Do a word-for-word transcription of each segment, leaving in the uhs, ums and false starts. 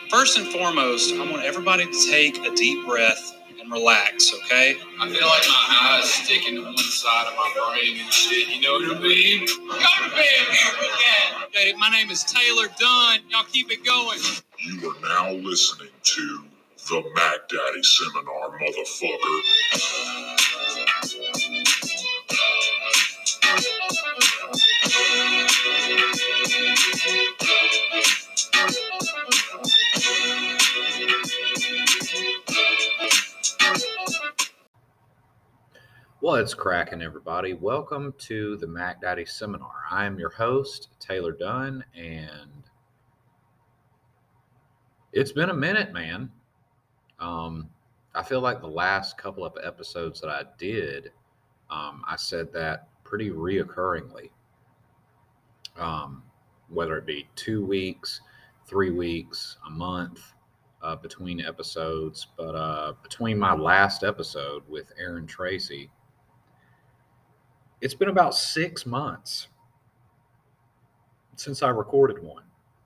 First and foremost, I want everybody to take a deep breath and relax, okay? I feel like my eyes sticking to one side of my brain and shit, you know what I mean? Go to bed here with that. Okay, my name is Taylor Dunn. Y'all keep it going. You are now listening to the Mac Daddy Seminar, motherfucker. What's cracking, everybody? Welcome to the Mac Daddy Seminar. I am your host, Taylor Dunn, and it's been a minute, man. Um, I feel like the last couple of episodes that I did, um, I said that pretty reoccurringly. Um, whether it be two weeks, three weeks, a month uh, between episodes. But uh, between my last episode with Aaron Tracy, it's been about six months since I recorded one.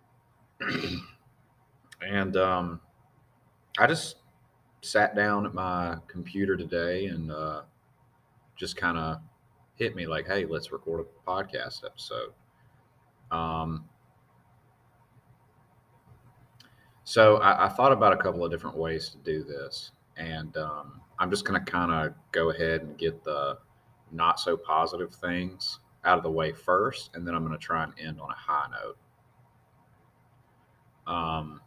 and um, I just sat down at my computer today and uh, just kind of hit me like, hey, let's record a podcast episode. Um, so I, I thought about a couple of different ways to do this. And um, I'm just going to kind of go ahead and get the not so positive things out of the way first, and then I'm going to try and end on a high note. Um,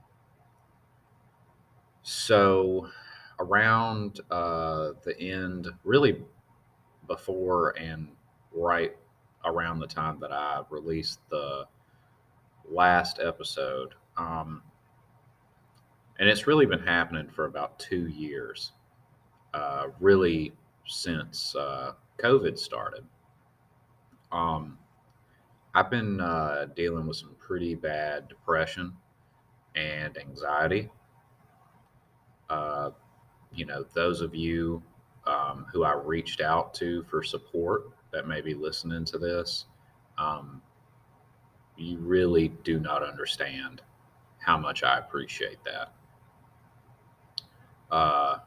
so around uh, the end, really before and right around the time that I released the last episode, um, and it's really been happening for about two years, uh, really since uh, COVID started. Um, I've been uh, dealing with some pretty bad depression and anxiety. Uh, you know, those of you um, who I reached out to for support that may be listening to this, um, you really do not understand how much I appreciate that. Uh,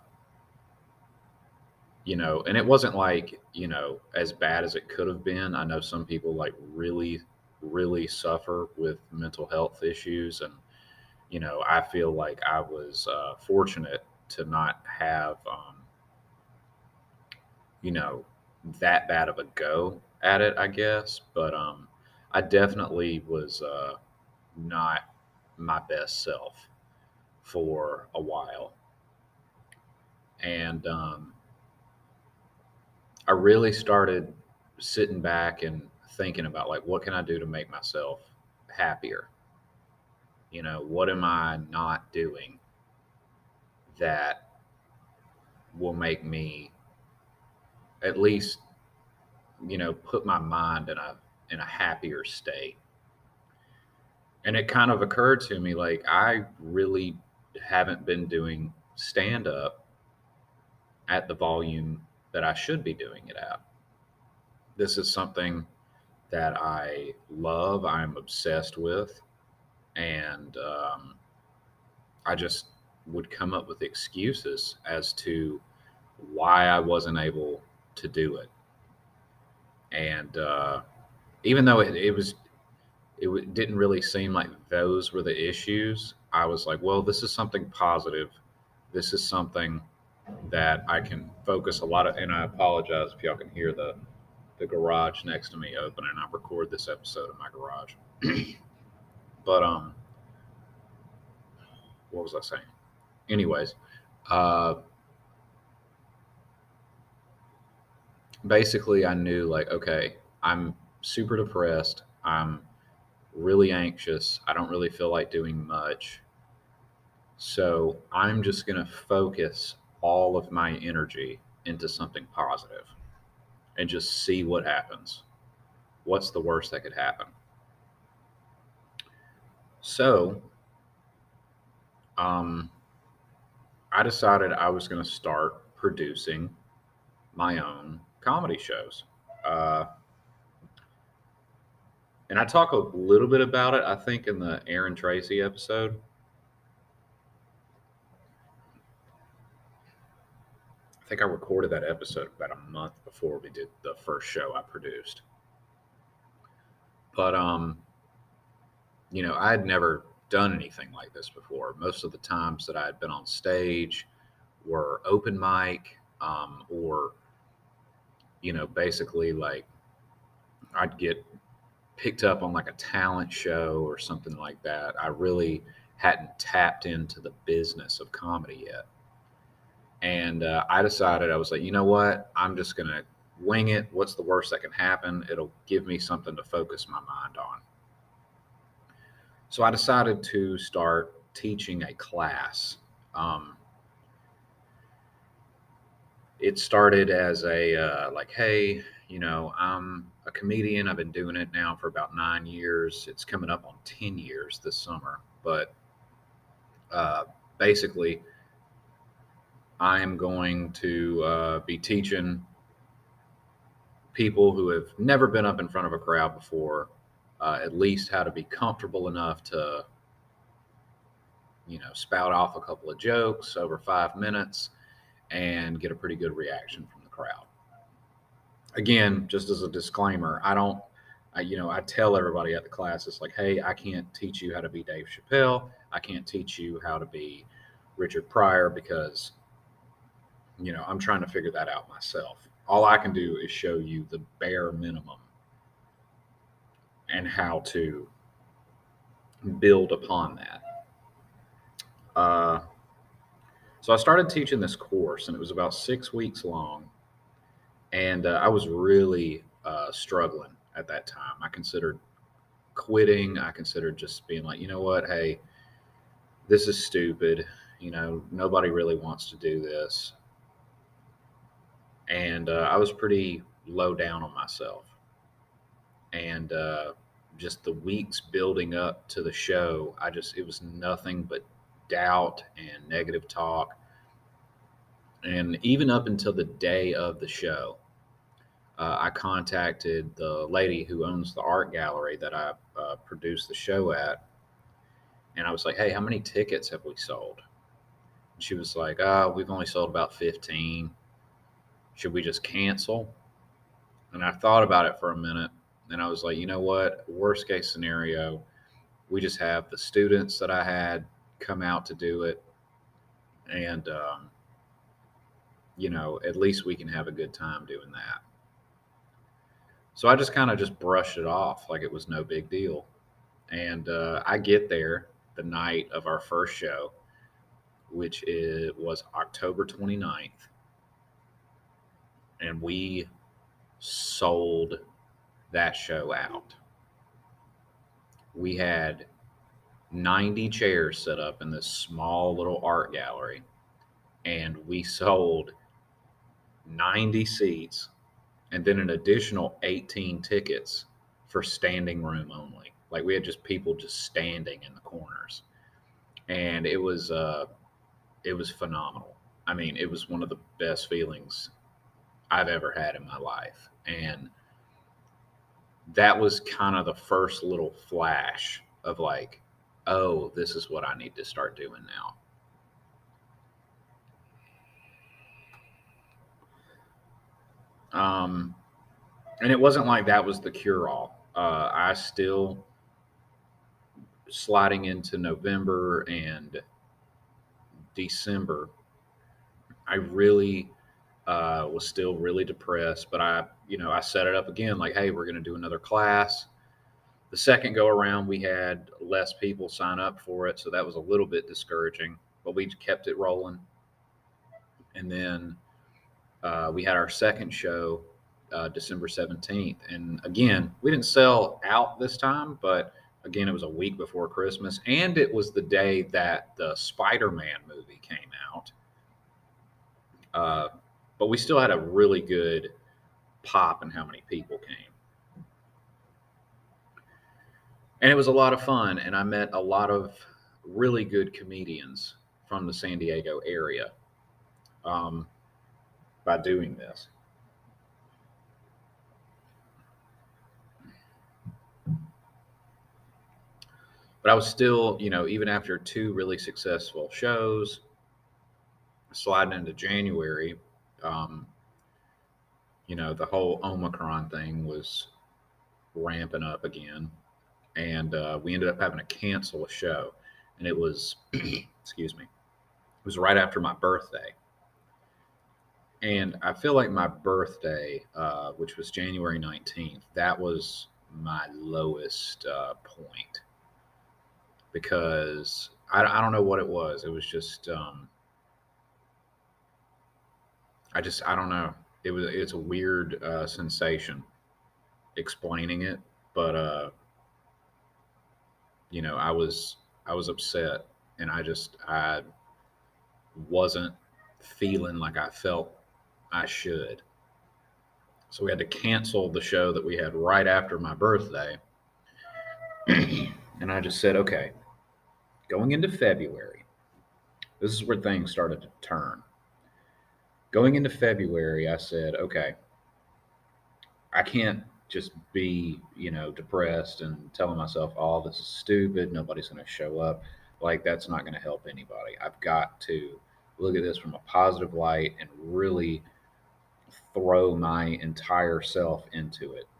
you know, and it wasn't like, you know, as bad as it could have been. I know some people like really, really suffer with mental health issues. And, you know, I feel like I was uh, fortunate to not have, um, you know, that bad of a go at it, I guess. But um, I definitely was uh, not my best self for a while. And um, I really started sitting back and thinking about, like, what can I do to make myself happier? You know, what am I not doing that will make me at least, you know, put my mind in a in a happier state? And it kind of occurred to me, like, I really haven't been doing stand up at the volume that I should be doing it at. This is something that I love, I'm obsessed with, and um, I just would come up with excuses as to why I wasn't able to do it. And uh, even though it, it was, it w- didn't really seem like those were the issues, I was like, well, this is something positive. This is something that I can focus a lot of, and I apologize if y'all can hear the the garage next to me open, and I record this episode in my garage. But um, what was I saying? Anyways, uh, basically I knew, like, okay, I'm super depressed. I'm really anxious. I don't really feel like doing much. So I'm just going to focus all of my energy into something positive and just see what happens. What's the worst that could happen? So um, I decided I was going to start producing my own comedy shows. Uh, and I talk a little bit about it, I think, in the Aaron Tracy episode. think I recorded that episode about a month before we did the first show I produced. But, um, you know, I had never done anything like this before. Most of the times that I had been on stage were open mic, um, or, you know, basically like I'd get picked up on like a talent show or something like that. I really hadn't tapped into the business of comedy yet. And uh, I decided, I was like, you know what? I'm just going to wing it. What's the worst that can happen? It'll give me something to focus my mind on. So I decided to start teaching a class. Um, it started as a, uh, like, hey, you know, I'm a comedian. I've been doing it now for about nine years. It's coming up on ten years this summer. But uh, basically, I am going to uh, be teaching people who have never been up in front of a crowd before, uh, at least how to be comfortable enough to, you know, spout off a couple of jokes over five minutes and get a pretty good reaction from the crowd. Again, just as a disclaimer, I don't, I, you know, I tell everybody at the class, it's like, hey, I can't teach you how to be Dave Chappelle. I can't teach you how to be Richard Pryor, because, you know, I'm trying to figure that out myself. All I can do is show you the bare minimum and how to build upon that. Uh, so I started teaching this course, and it was about six weeks long. And uh, I was really uh, struggling at that time. I considered quitting. I considered just being like, you know what? Hey, this is stupid. You know, nobody really wants to do this. And uh, I was pretty low down on myself. And uh, just the weeks building up to the show, I just, it was nothing but doubt and negative talk. And even up until the day of the show, uh, I contacted the lady who owns the art gallery that I uh, produced the show at. And I was like, hey, how many tickets have we sold? And she was like, oh, we've only sold about fifteen. Should we just cancel? And I thought about it for a minute. And I was like, you know what? Worst case scenario, we just have the students that I had come out to do it. And, um, you know, at least we can have a good time doing that. So I just kind of just brushed it off like it was no big deal. And uh, I get there the night of our first show, which is, was October twenty-ninth. And we sold that show out. We had ninety chairs set up in this small little art gallery, and we sold ninety seats and then an additional eighteen tickets for standing room only. Like, we had just people just standing in the corners, and it was uh it was phenomenal. I mean, it was one of the best feelings I've ever had in my life. And that was kind of the first little flash of like, oh, this is what I need to start doing now. Um, and it wasn't like that was the cure-all. Uh, I still, sliding into November and December, I really uh, was still really depressed. But I, you know, I set it up again, like, hey, we're going to do another class. The second go around, we had less people sign up for it, so that was a little bit discouraging. But we kept it rolling. And then uh, we had our second show, uh, December seventeenth. And again, we didn't sell out this time, but again, it was a week before Christmas. And it was the day that the Spider-Man movie came out. Uh, but we still had a really good pop in how many people came. And it was a lot of fun. And I met a lot of really good comedians from the San Diego area um, by doing this. But I was still, you know, even after two really successful shows, sliding into January, Um, you know, the whole Omicron thing was ramping up again, and uh, we ended up having to cancel a show, and it was, excuse me, it was right after my birthday. And I feel like my birthday, uh, which was January nineteenth, that was my lowest uh, point because I, I don't know what it was. It was just, um, I just, I don't know. It was, it's a weird uh, sensation explaining it, but, uh, you know, I was, I was upset and I just, I wasn't feeling like I felt I should. So we had to cancel the show that we had right after my birthday. And I just said, okay, going into February, this is where things started to turn. Going into February, I said, okay, I can't just be, you know, depressed and telling myself, oh, this is stupid. Nobody's going to show up. Like, that's not going to help anybody. I've got to look at this from a positive light and really throw my entire self into it.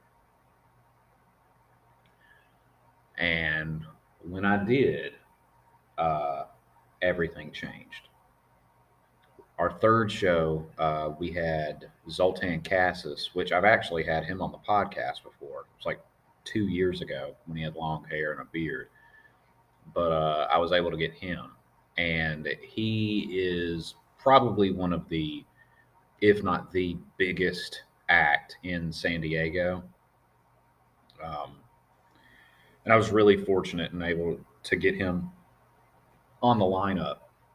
And when I did, uh, everything changed. Our third show, uh, we had Zoltan Cassis, which I've actually had him on the podcast before. It was like two years ago when he had long hair and a beard. But uh, I was able to get him. And he is probably one of the, if not the biggest act in San Diego. Um, and I was really fortunate and able to get him on the lineup.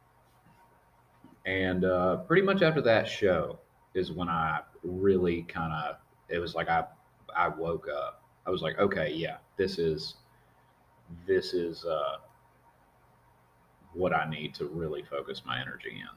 And uh, pretty much after that show is when I really kind of, it was like I, I woke up. I was like, okay, yeah, this is, this is uh, what I need to really focus my energy in.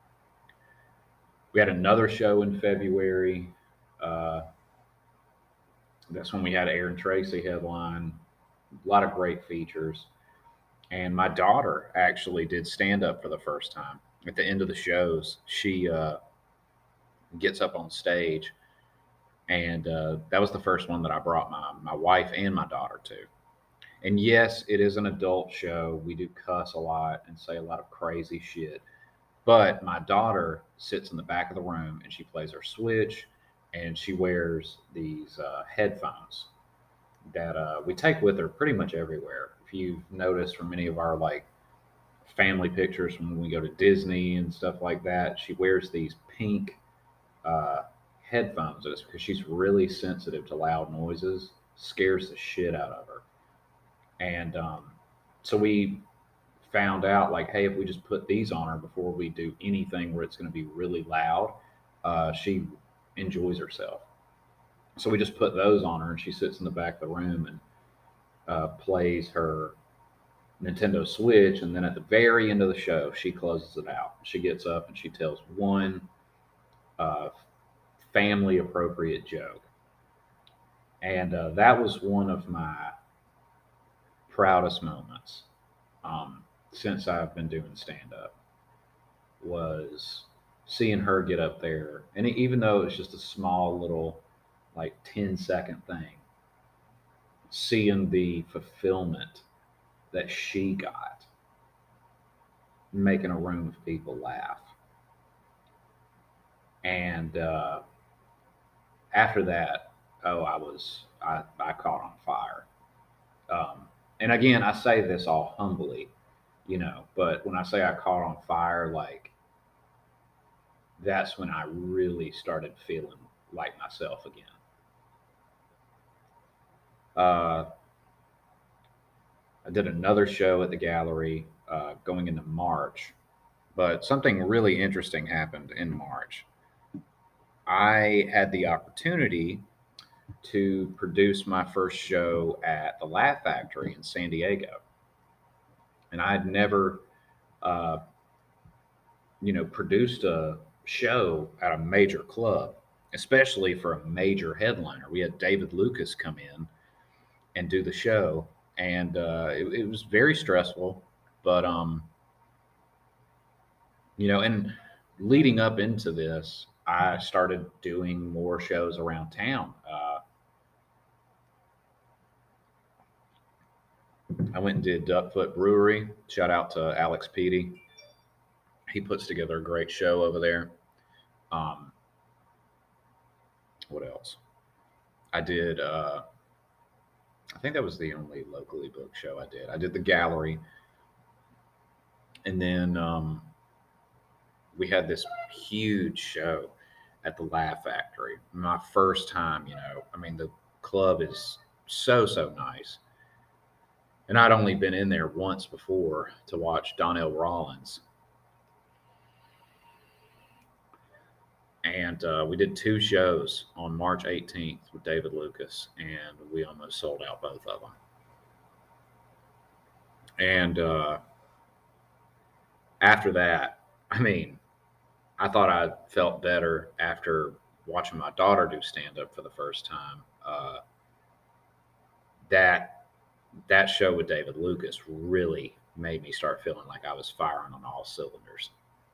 We had another show in February. Uh, that's when we had Aaron Tracy headline. A lot of great features. And my daughter actually did stand up for the first time. At the end of the shows, she uh, gets up on stage. And uh, that was the first one that I brought my, my wife and my daughter to. And yes, it is an adult show. We do cuss a lot and say a lot of crazy shit. But my daughter sits in the back of the room and she plays her Switch and she wears these uh, headphones that uh, we take with her pretty much everywhere. If you've noticed from many of our like family pictures from when we go to Disney and stuff like that, she wears these pink uh, headphones. It's because she's really sensitive to loud noises, scares the shit out of her. And um, so we found out like, hey, if we just put these on her before we do anything where it's going to be really loud, uh, she enjoys herself. So we just put those on her and she sits in the back of the room and uh, plays her Nintendo Switch. And then at the very end of the show, she closes it out. She gets up and she tells one uh, family appropriate joke. And uh, that was one of my proudest moments. Um, since I've been doing stand-up, was seeing her get up there. And even though it's just a small little, like ten second thing, seeing the fulfillment that she got, making a room of people laugh. And uh, after that, oh, I was, I, I caught on fire. Um, and again, I say this all humbly, you know, but when I say I caught on fire, like, that's when I really started feeling like myself again. Uh, I did another show at the gallery uh, going into March, but something really interesting happened in March. I had the opportunity to produce my first show at the Laugh Factory in San Diego. And I had never, uh, you know, produced a show at a major club, especially for a major headliner. We had David Lucas come in and do the show, and uh, it, it was very stressful. But, um, you know, and leading up into this, I started doing more shows around town. Uh, I went and did Duckfoot Brewery. Shout out to Alex Peaty. He puts together a great show over there. Um, what else? I did. Uh, I think that was the only locally booked show I did. I did the Gallery, and then um, we had this huge show at the Laugh Factory. My first time, you know. I mean, the club is so so nice, and I'd only been in there once before to watch Donnell Rollins. And uh, we did two shows on March eighteenth with David Lucas, and we almost sold out both of them. And uh, after that, I mean, I thought I felt better after watching my daughter do stand up for the first time. Uh, that that show with David Lucas really made me start feeling like I was firing on all cylinders.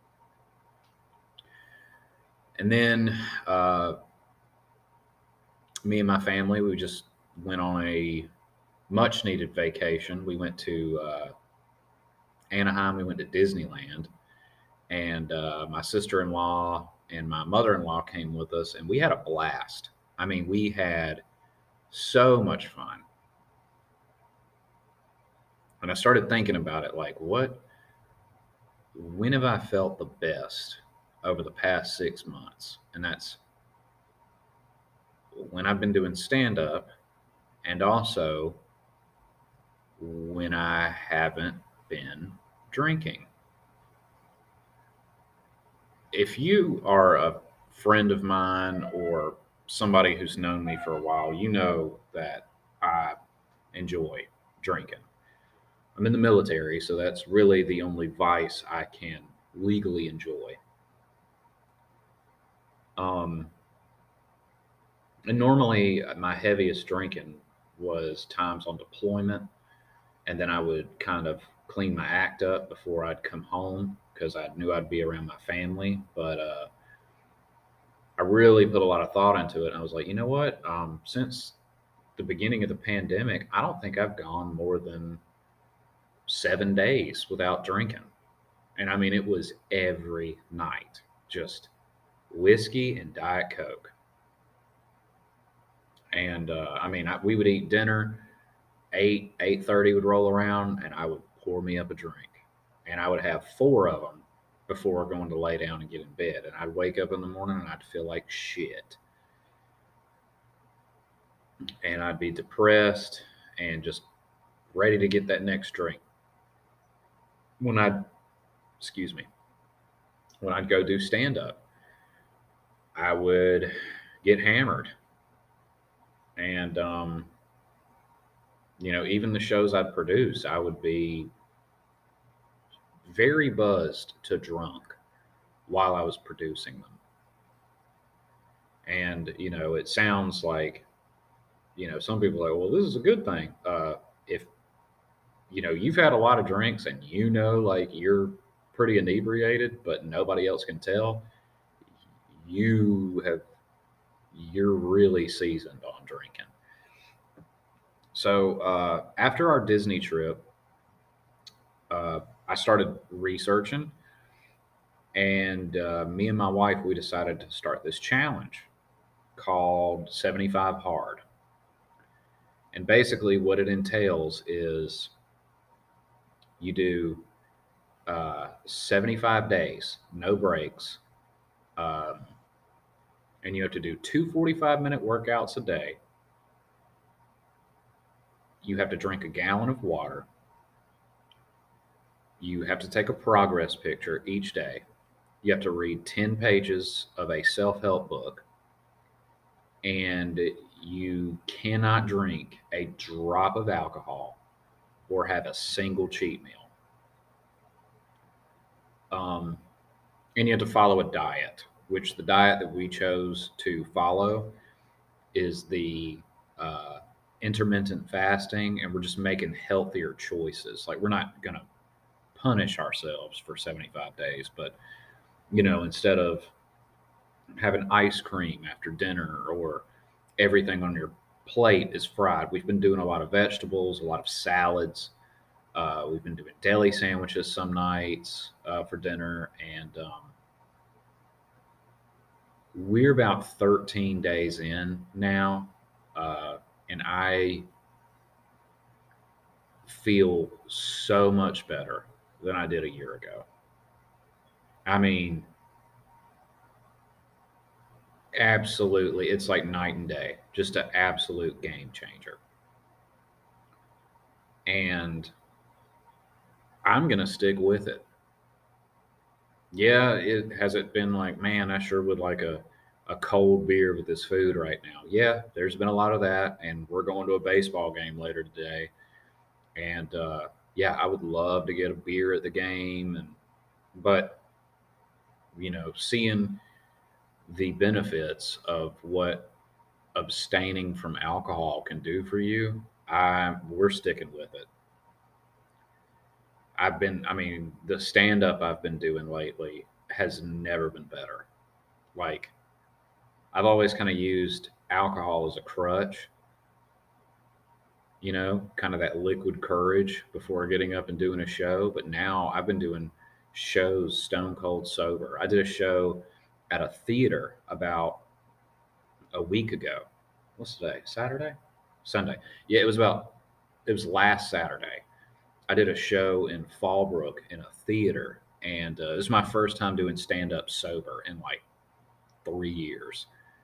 And then uh, me and my family, we just went on a much needed vacation. We went to uh, Anaheim, we went to Disneyland, and uh, my sister-in-law and my mother-in-law came with us, and we had a blast. I mean, we had so much fun. And I started thinking about it, like, what, when have I felt the best over the past six months? And that's when I've been doing stand-up, and also when I haven't been drinking. If you are a friend of mine or somebody who's known me for a while, you know that I enjoy drinking. I'm in the military, so that's really the only vice I can legally enjoy. Um, and normally my heaviest drinking was times on deployment, and then I would kind of clean my act up before I'd come home because I knew I'd be around my family. But uh, I really put a lot of thought into it. And I was like, you know what? Um, since the beginning of the pandemic, I don't think I've gone more than seven days without drinking. And I mean, it was every night, just whiskey and Diet Coke. And uh, I mean, I, we would eat dinner, eight, eight thirty would roll around, and I would pour me up a drink. And I would have four of them before going to lay down and get in bed. And I'd wake up in the morning and I'd feel like shit. And I'd be depressed and just ready to get that next drink. When I'd, excuse me, when I'd go do stand up, I would get hammered. And, um, you know, even the shows I'd produce, I would be very buzzed to drunk while I was producing them. And, you know, it sounds like, you know, some people are like, well, this is a good thing. Uh, if, you know, you've had a lot of drinks and you know, like you're pretty inebriated, but nobody else can tell, you have, you're really seasoned on drinking. So uh, after our Disney trip, uh, I started researching, and uh, me and my wife, we decided to start this challenge called seventy-five Hard. And basically what it entails is you do uh, seventy-five days, no breaks, um, and you have to do two forty-five minute workouts a day. You have to drink a gallon of water. You have to take a progress picture each day. You have to read ten pages of a self-help book. And you cannot drink a drop of alcohol or have a single cheat meal. Um, and you have to follow a diet, which the diet that we chose to follow is the uh, intermittent fasting, and we're just making healthier choices. Like, we're not going to punish ourselves for seventy-five days, but, you know, instead of having ice cream after dinner, or everything on your plate is fried. We've been doing a lot of vegetables, a lot of salads. Uh, we've been doing deli sandwiches some nights uh, for dinner, and um, we're about thirteen days in now, uh, and I feel so much better than I did a year ago. I mean, absolutely, it's like night and day, just an absolute game changer. And I'm gonna stick with it. Yeah, it has it been like, man, I sure would like a a cold beer with this food right now. Yeah, there's been a lot of that, and we're going to a baseball game later today, and uh, yeah, I would love to get a beer at the game, and but you know, seeing the benefits of what abstaining from alcohol can do for you, I we're sticking with it. I've been, I mean, the stand up I've been doing lately has never been better. Like, I've always kind of used alcohol as a crutch, you know, kind of that liquid courage before getting up and doing a show. But now I've been doing shows stone cold sober. I did a show at a theater about a week ago. What's today? Saturday? Sunday. Yeah, it was about, it was last Saturday. I did a show in Fallbrook in a theater, and uh, this is my first time doing stand up sober in like three years,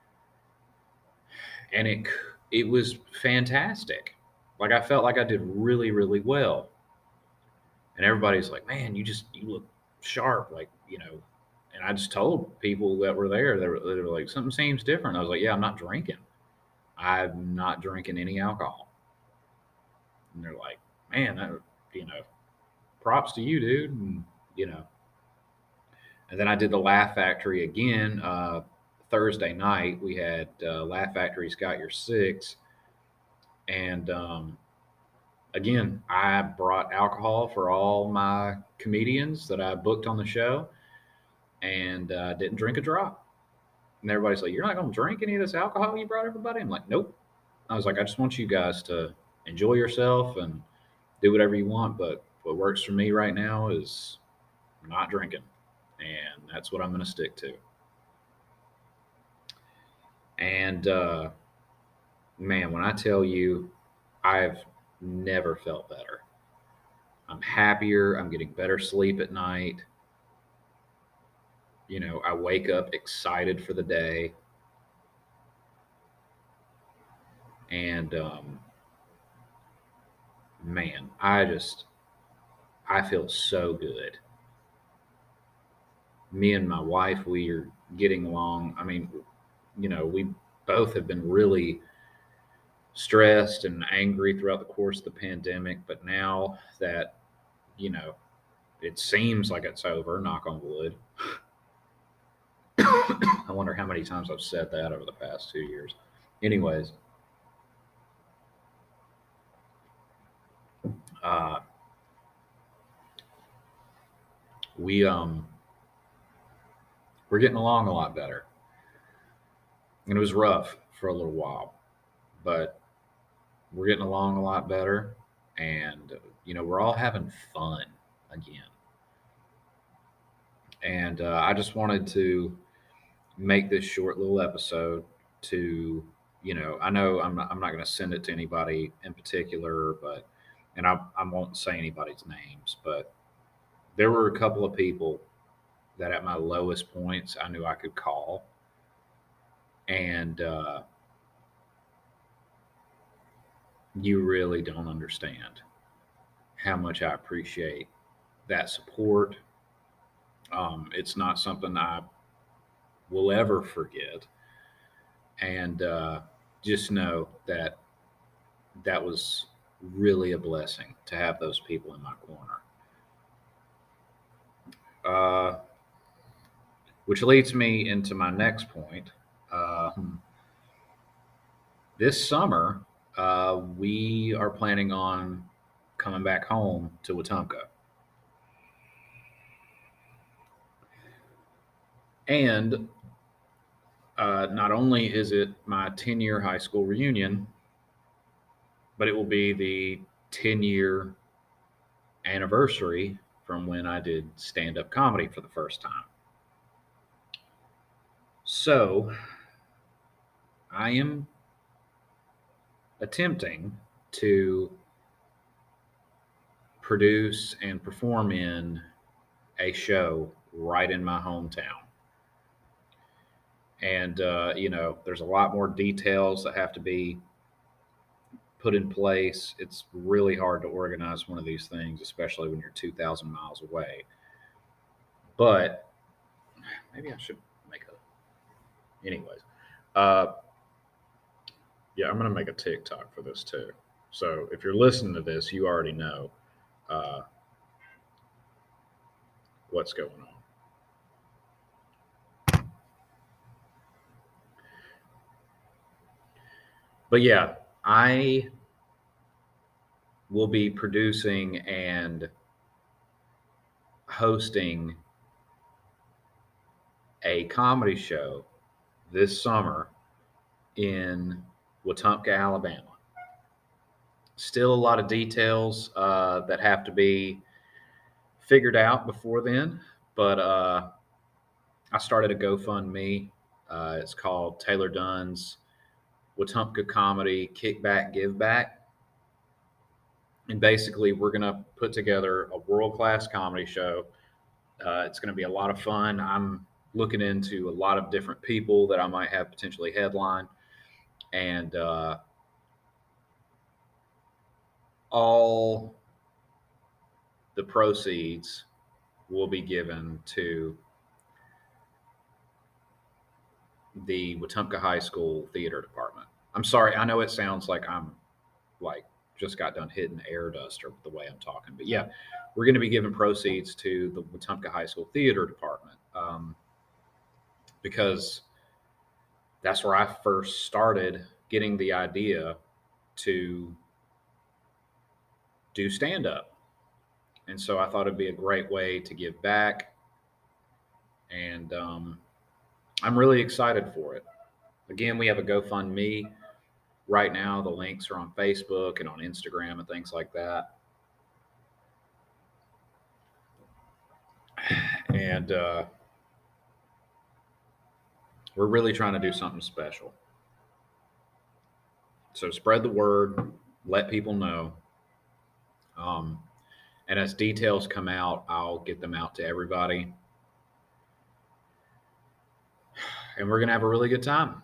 and it it was fantastic. Like, I felt like I did really really well, and everybody's like, "Man, you just you look sharp," like, you know. And I just told people that were there, they were, they were like, "Something seems different." I was like, "Yeah, I'm not drinking. I'm not drinking any alcohol." And they're like, "Man, that, you know, props to you, dude." And, you know, and then I did the Laugh Factory again uh, Thursday night. We had uh, Laugh Factory's Got Your Six, and um, again, I brought alcohol for all my comedians that I booked on the show, and uh, didn't drink a drop. And everybody's like, "You're not going to drink any of this alcohol you brought everybody?" I'm like, "Nope." I was like, "I just want you guys to enjoy yourself and do whatever you want, but what works for me right now is not drinking, and that's what I'm going to stick to." And uh, man, when I tell you, I've never felt better. I'm happier. I'm getting better sleep at night. You know, I wake up excited for the day. And um, man, I just, I feel so good. Me and my wife, we are getting along. I mean, you know, we both have been really stressed and angry throughout the course of the pandemic. But now that, you know, it seems like it's over, knock on wood. I wonder how many times I've said that over the past two years. Anyways, uh, we um we're getting along a lot better, and it was rough for a little while, but we're getting along a lot better, and you know, we're all having fun again. And uh, I just wanted to make this short little episode to, you know, I know I'm not, I'm not going to send it to anybody in particular, but, and I, I won't say anybody's names, but there were a couple of people that at my lowest points I knew I could call. And uh, you really don't understand how much I appreciate that support. Um, it's not something I will ever forget. And uh, just know that that was really a blessing to have those people in my corner. Uh, which leads me into my next point. Uh, this summer, uh, we are planning on coming back home to Wetumpka. And uh, not only is it my ten-year high school reunion, but it will be the ten-year anniversary from when I did stand-up comedy for the first time. So I am attempting to produce and perform in a show right in my hometown. And, uh, you know, there's a lot more details that have to be put in place. It's really hard to organize one of these things, especially when you're two thousand miles away. But maybe I should make a. Anyways, uh, yeah, I'm going to make a TikTok for this too. So if you're listening to this, you already know uh, what's going on. But yeah, I will be producing and hosting a comedy show this summer in Wetumpka, Alabama. Still a lot of details uh, that have to be figured out before then, but uh, I started a GoFundMe. Uh, it's called Taylor Dunn's Wetumpka Comedy Kickback Give Back. And basically, we're going to put together a world-class comedy show. Uh, it's going to be a lot of fun. I'm looking into a lot of different people that I might have potentially headline. And uh, all the proceeds will be given to the Wetumpka High School theater department. I'm sorry, I know it sounds like I'm like just got done hitting air duster with the way I'm talking, but yeah, we're going to be giving proceeds to the Wetumpka High School theater department um, because that's where I first started getting the idea to do stand-up. And so I thought it'd be a great way to give back. And um, I'm really excited for it. Again, we have a GoFundMe right now. The links are on Facebook and on Instagram and things like that. And uh, we're really trying to do something special. So spread the word, let people know. Um, and as details come out, I'll get them out to everybody. And we're going to have a really good time.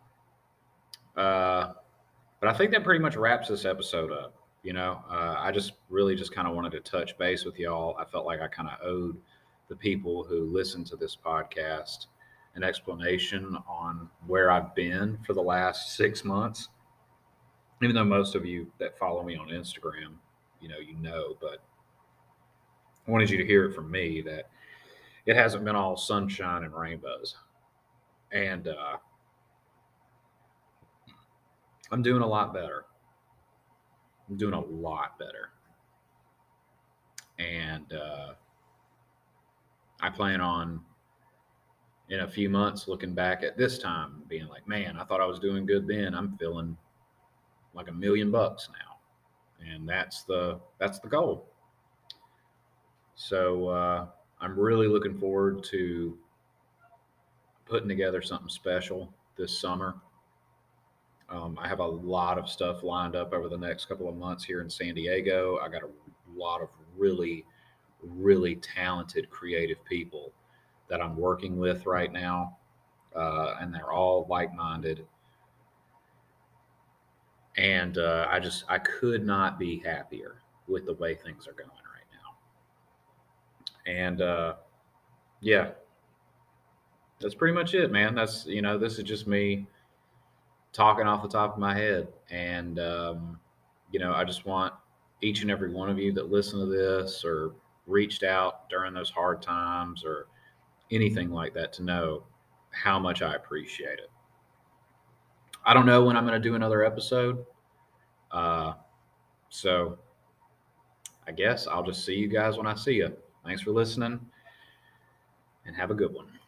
Uh, but I think that pretty much wraps this episode up. You know, uh, I just really just kind of wanted to touch base with y'all. I felt like I kind of owed the people who listen to this podcast an explanation on where I've been for the last six months. Even though most of you that follow me on Instagram, you know, you know, but I wanted you to hear it from me that it hasn't been all sunshine and rainbows. And uh, I'm doing a lot better. I'm doing a lot better. And uh, I plan on, in a few months, looking back at this time, being like, man, I thought I was doing good then. I'm feeling like a million bucks now. And that's the that's the goal. So uh, I'm really looking forward to putting together something special this summer. Um, I have a lot of stuff lined up over the next couple of months here in San Diego. I got a lot of really, really talented, creative people that I'm working with right now, uh, and they're all like-minded. And uh, I just I could not be happier with the way things are going right now. And uh, yeah, that's pretty much it, man. That's you know, this is just me talking off the top of my head. And, um, you know, I just want each and every one of you that listen to this or reached out during those hard times or anything like that to know how much I appreciate it. I don't know when I'm going to do another episode. Uh, so I guess I'll just see you guys when I see you. Thanks for listening and have a good one.